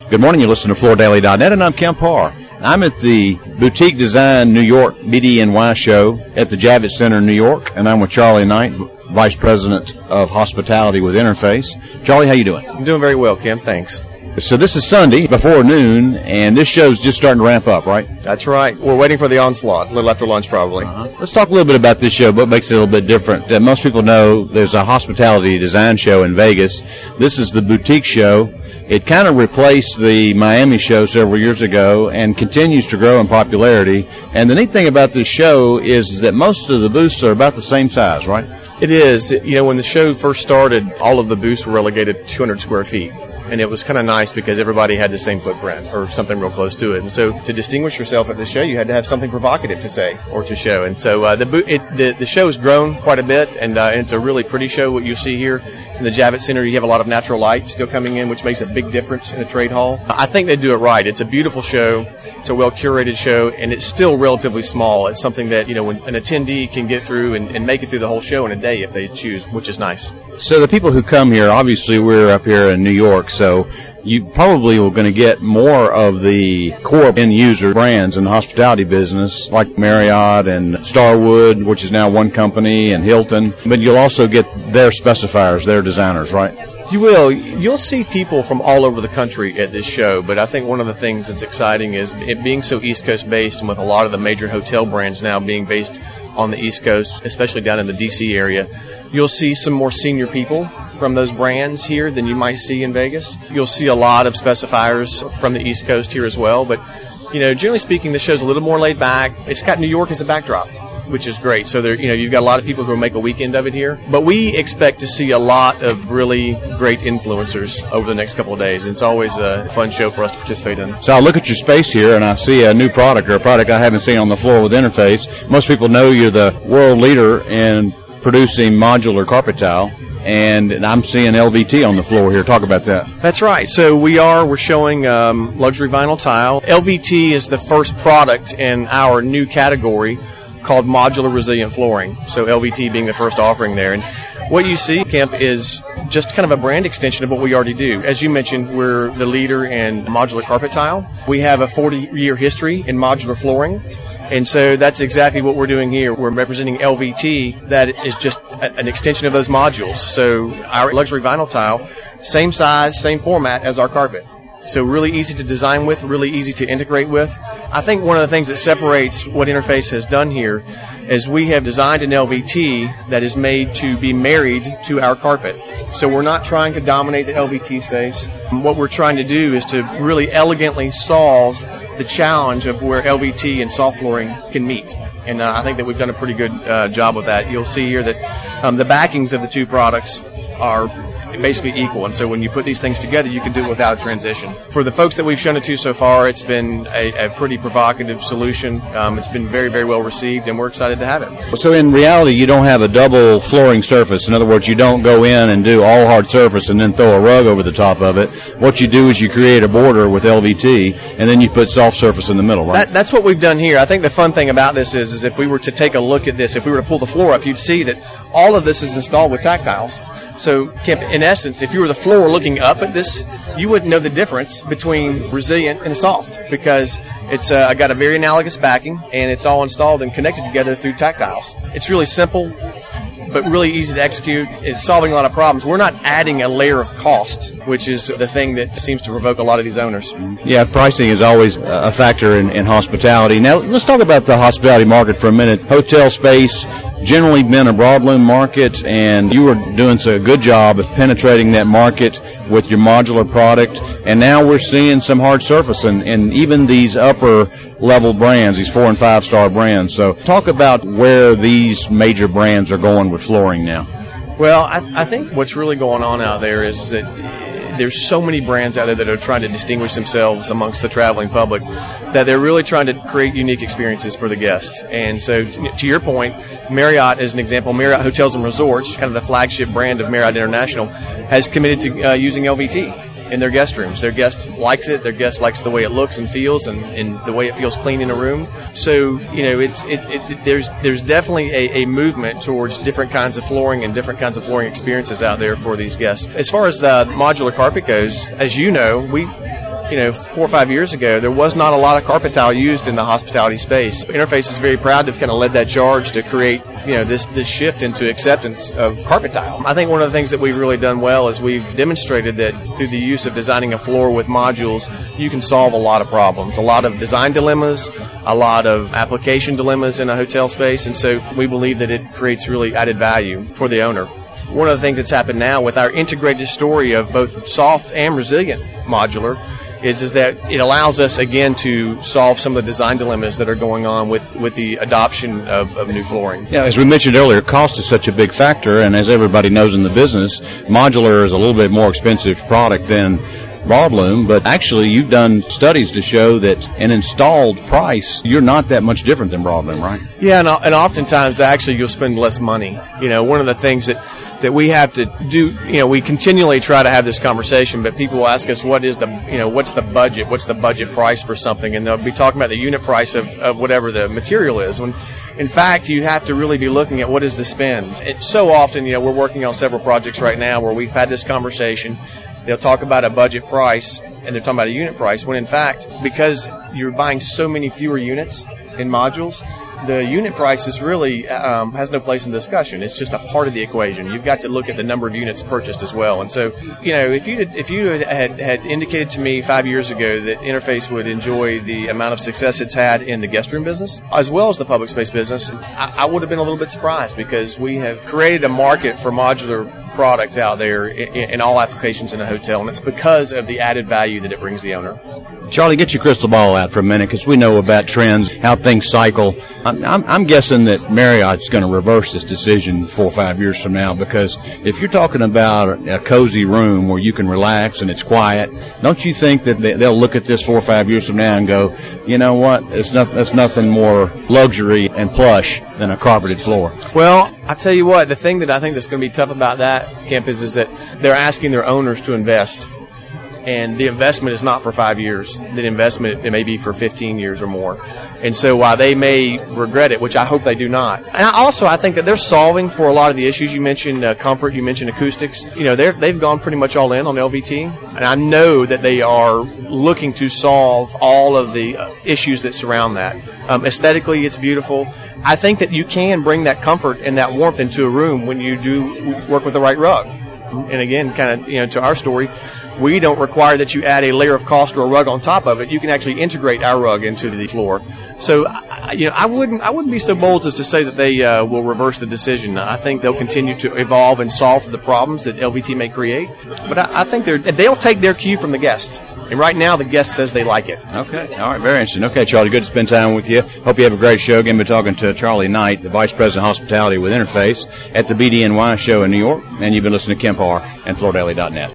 Good morning. You listen to FloorDaily.net, and I'm Kemp Parr. I'm at the Boutique Design New York BDNY show at the Javits Center in New York, and I'm with Charlie Knight, Vice President of Hospitality with Interface. Charlie, how you doing? I'm doing very well, Kemp. Thanks. So this is Sunday before noon, and this show's just starting to ramp up, right? That's right. We're waiting for the onslaught, a little after lunch probably. Let's talk a little bit about this show, what makes it a little bit different. Most people know there's a hospitality design show in Vegas. This is the boutique show. It kind of replaced the Miami show several years ago and continues to grow in popularity. And the neat thing about this show is that most of the booths are about the same size, right? It is. You know, when the show first started, all of the booths were relegated to 200 square feet. And it was kind of nice because everybody had the same footprint or something real close to it. And so to distinguish yourself at the show, you had to have something provocative to say or to show. And so the show has grown quite a bit, and it's a really pretty show. What you see here in the Javits Center, you have a lot of natural light still coming in, which makes a big difference in a trade hall. I think they do it right. It's a beautiful show. It's a well-curated show, and it's still relatively small. It's something that, you know, when an attendee can get through and make it through the whole show in a day if they choose, which is nice. So the people who come here, obviously we're up here in New York, so you probably are going to get more of the core end-user brands in the hospitality business, like Marriott and Starwood, which is now one company, and Hilton. But you'll also get their specifiers, their designers, right? You will. You'll see people from all over the country at this show, but I think one of the things that's exciting is it being so East Coast based, and with a lot of the major hotel brands now being based on the East Coast, especially down in the D.C. area, you'll see some more senior people from those brands here than you might see in Vegas. You'll see a lot of specifiers from the East Coast here as well, but, you know, generally speaking, the show's a little more laid back. It's got New York as a backdrop, which is great. So there, you know, you've got a lot of people who will make a weekend of it here. But we expect to see a lot of really great influencers over the next couple of days. And it's always a fun show for us to participate in. So I look at your space here and I see a new product, or a product I haven't seen on the floor with Interface. Most people know you're the world leader in producing modular carpet tile. And I'm seeing LVT on the floor here. Talk about that. That's right. So we're showing luxury vinyl tile. LVT is the first product in our new category called modular resilient flooring. So LVT being the first offering there. And what you see, Kemp, is just kind of a brand extension of what we already do. As you mentioned, we're the leader in modular carpet tile. We have a 40-year history in modular flooring. And so that's exactly what we're doing here. We're representing LVT that is just an extension of those modules. So our luxury vinyl tile, same size, same format as our carpet. So really easy to design with, really easy to integrate with. I think one of the things that separates what Interface has done here is we have designed an LVT that is made to be married to our carpet. So we're not trying to dominate the LVT space. What we're trying to do is to really elegantly solve the challenge of where LVT and soft flooring can meet. And I think that we've done a pretty good job with that. You'll see here that the backings of the two products are basically equal, and so when you put these things together, you can do it without a transition. For the folks that we've shown it to so far, it's been a pretty provocative solution. It's been very, very well received, and we're excited to have it. So in reality, you don't have a double flooring surface. In other words, you don't go in and do all hard surface and then throw a rug over the top of it. What you do is you create a border with LVT, and then you put soft surface in the middle, right? That's what we've done here. I think the fun thing about this is if we were to take a look at this, if we were to pull the floor up, you'd see that all of this is installed with tactiles. So, Kemp, in essence, if you were the floor looking up at this, you wouldn't know the difference between resilient and soft because it's got a very analogous backing, and it's all installed and connected together through tactiles. It's really simple, but really easy to execute. It's solving a lot of problems. We're not adding a layer of cost, which is the thing that seems to provoke a lot of these owners. Yeah, pricing is always a factor in hospitality. Now, let's talk about the hospitality market for a minute. Hotel space, generally been a broadloom market, and you were doing a good job of penetrating that market with your modular product, and now we're seeing some hard surface and even these upper level brands, these 4- and 5-star brands. So talk about where these major brands are going with flooring now. Well, I think what's really going on out there is that there's so many brands out there that are trying to distinguish themselves amongst the traveling public that they're really trying to create unique experiences for the guests. And so to your point, Marriott is an example. Marriott Hotels and Resorts, kind of the flagship brand of Marriott International, has committed to using LVT in their guest rooms. Their guest likes it. Their guest likes the way it looks and feels, and the way it feels clean in a room. So, you know, there's definitely a movement towards different kinds of flooring and different kinds of flooring experiences out there for these guests. As far as the modular carpet goes, as you know, 4 or 5 years ago, there was not a lot of carpet tile used in the hospitality space. Interface is very proud to have kind of led that charge to create, this shift into acceptance of carpet tile. I think one of the things that we've really done well is we've demonstrated that through the use of designing a floor with modules, you can solve a lot of problems, a lot of design dilemmas, a lot of application dilemmas in a hotel space, and so we believe that it creates really added value for the owner. One of the things that's happened now with our integrated story of both soft and resilient modular is that it allows us, again, to solve some of the design dilemmas that are going on with the adoption of new flooring. Yeah, as we mentioned earlier, cost is such a big factor, and as everybody knows in the business, modular is a little bit more expensive product than broadloom, but actually you've done studies to show that an installed price, you're not that much different than broadloom, right? Yeah, and oftentimes actually you'll spend less money. One of the things that we have to do, we continually try to have this conversation, but people will ask us what's the budget price for something, and they'll be talking about the unit price of whatever the material is, when in fact you have to really be looking at what is the spend. So often, we're working on several projects right now where we've had this conversation. They'll talk about a budget price, and they're talking about a unit price, when in fact, because you're buying so many fewer units in modules, the unit price is really has no place in discussion. It's just a part of the equation. You've got to look at the number of units purchased as well. And so, if you had indicated to me 5 years ago that Interface would enjoy the amount of success it's had in the guest room business, as well as the public space business, I would have been a little bit surprised, because we have created a market for modular product out there in all applications in a hotel, and it's because of the added value that it brings the owner. Charlie, get your crystal ball out for a minute, because we know about trends, how things cycle. I'm guessing that Marriott's going to reverse this decision 4 or 5 years from now, because if you're talking about a cozy room where you can relax and it's quiet, don't you think that they'll look at this 4 or 5 years from now and go, you know what, it's nothing more luxury and plush than a carpeted floor? Well, I tell you what, the thing that I think that's going to be tough about that, Kemp, is that they're asking their owners to invest. And the investment is not for 5 years. The investment, it may be for 15 years or more. And so while they may regret it, which I hope they do not, and I think that they're solving for a lot of the issues you mentioned, comfort, you mentioned acoustics. They've gone pretty much all in on LVT, and I know that they are looking to solve all of the issues that surround that. Aesthetically, it's beautiful. I think that you can bring that comfort and that warmth into a room when you do work with the right rug. And again, kind of, to our story, we don't require that you add a layer of cost or a rug on top of it. You can actually integrate our rug into the floor. So, I wouldn't be so bold as to say that they will reverse the decision. I think they'll continue to evolve and solve the problems that LVT may create. But I think they'll take their cue from the guest. And right now, the guest says they like it. Okay. All right. Very interesting. Okay, Charlie, good to spend time with you. Hope you have a great show. Again, we're talking to Charlie Knight, the Vice President of Hospitality with Interface at the BDNY show in New York. And you've been listening to Kemp Harr and FloorDaily.net.